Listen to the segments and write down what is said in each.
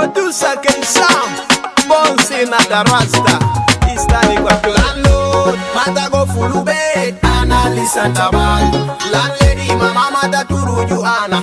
Producer King Sam, bouncing at the Rasta, Eastern Equatorial. Landlord, mata go fulu bed, Annalisa Taban. Landlady, mama mata turu Joanna.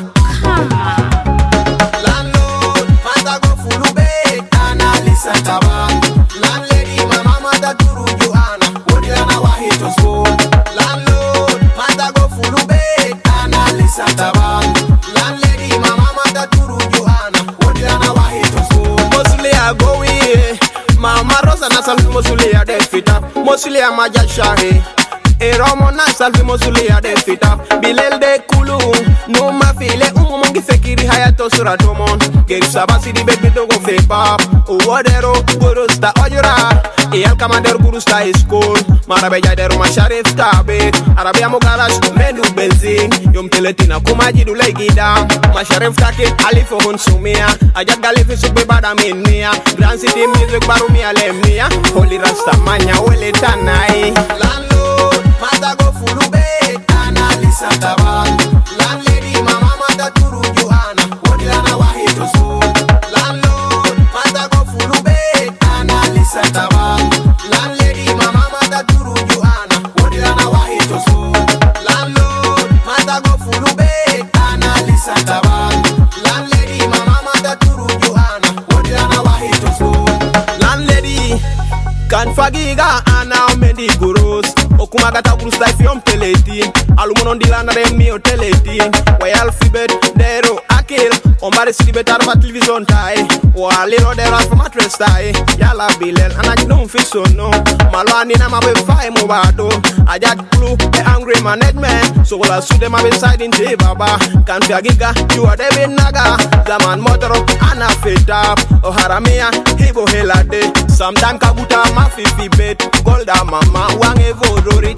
Landlord, mata go fulu bed, Annalisa Taban. Landlady, mama mata turu Joanna. Wodiana wahito so. Landlord, mata go fulu bed, Annalisa Taban. Landlady, mama mata turu Joanna. Wodiana wahito so. Mostly I go away. Mama Rosa na salvi mosulia de fita, mosulia maja shahi. Eromo na salvi mosulia de fita, bilel de kulu. No ma file umungi fekiri hayato suratomon. Geri sabasi di bed bidogo feba. Uwadero gurusta ojura. Iyal kamader gurusta iskul. Marabeja dero masharif tabe. Arabia mogalash menu benzin. Yom teletina kumajidu legida. Masharif take alifo hunsumia. Ajat galifi sukbe bada minia. Grand City music baru mi alemnia. Holy Rasta manya wele tanai. Landlord, mata go fulu bed, Annalisa Taban. Landlady, mama mata turu Joanna. Wodiana wahito so. Landlord, mata go fulu bed, Annalisa Taban. Landlady, mama mata turu Joanna. Wodiana wahito so. Landlord, mata go fulu bed, Annalisa Taban. Landlady, mama mata turu Joanna. Wodiana wahito so. Landlady, kan fagiga ana mendi gurus. Okumagata gurus life yom teleti. Alumunon dilana remi o teleti. Wayal fibet dero akil. Ombare sibet arba television tai. Walero dero alfa matres tai. Yala bilel anaj don't feel so no. Malwani na mabe fai mobado. Ajat blue the angry management. So wala sude mabe side in te baba. Kan fagiga you are the naga. Zaman motoro ana feta. O haramia hibo helade. Sometime kabuta mafifi bet. Golda mama wange vodori.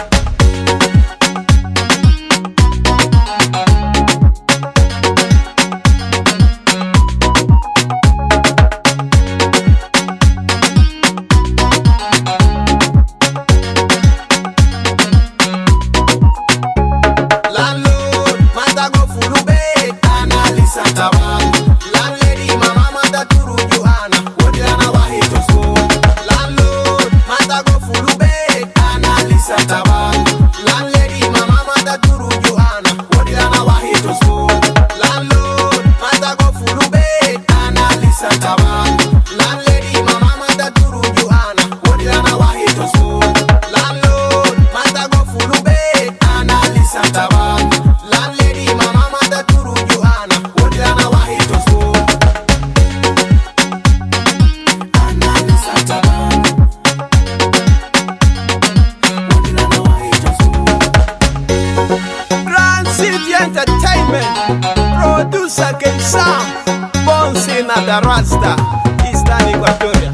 Landlord, mata go fulu bed, Annalisa Taban. Landlady, mama mata turu Joanna. Wodiana wahito so. Landlord, mata go fulu bed, Annalisa Taban. Landlady, mama mata turu Joanna. Wodiana wahito so. Landlord, mata go fulu bed, Annalisa Taban. Landlady, mama mata turu Joanna. Wodiana wahito so. Landlord, mata go fulu bed, Annalisa Taban. Landlady, mama mata turu Joanna. Wodiana wahito so. Annalisa Taban. Wodiana wahito so. Grand City Entertainment, Producer King Sam, bouncing at the Rasta, Eastern Equatorial.